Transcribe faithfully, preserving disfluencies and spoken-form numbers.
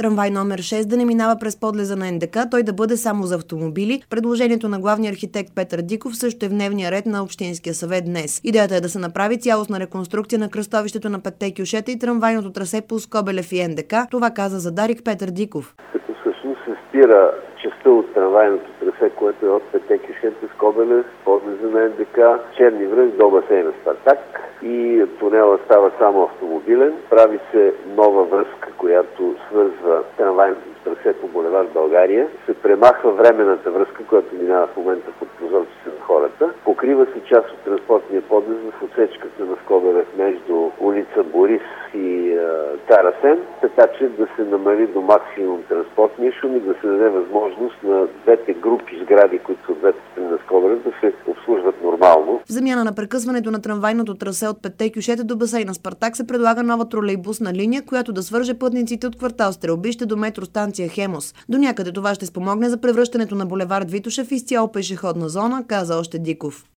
Трамвай номер шест да не минава през подлеза на Ен Де Ка, той да бъде само за автомобили. Предложението на главния архитект Петър Диков също е в дневния ред на Общинския съвет днес. Идеята е да се направи цялостна реконструкция на кръстовището на петте кьошета и трамвайното трасе по Скобелев и Ен Де Ка. Това каза за Дарик Петър Диков. Като всъщност се спира частта от трамвайното трасе, което е от петте кьошета, Скобелев, подлеза на Ен Де Ка, Черни връх до басейна Спартак, и тунела става само автомобилен. Прави се нова връзка, която свързва трамвайното трасе по булевард България. Се премахва временната връзка, която минава в момента под прозорците на хората. Покрива се част от транспортния подлез в отсечката на Скобелев между улица Борис и е, Тарасен, така че да се намали до максимум транспортния шум и да се даде възможност на двете групи сгради, които са от двете страни на Скобелев, да се обслужват нормално. В замяна на прекъсването на трамвайното трасе от петте кьошета до басейна Спартак се предлага нова тролейбусна линия, която да свърже пътниците от квартал Стрелбище до метростанция Хемос. До някъде това ще спомогне за превръщането на булевард Витоша в изцяло пешеходна зона, каза още Диков.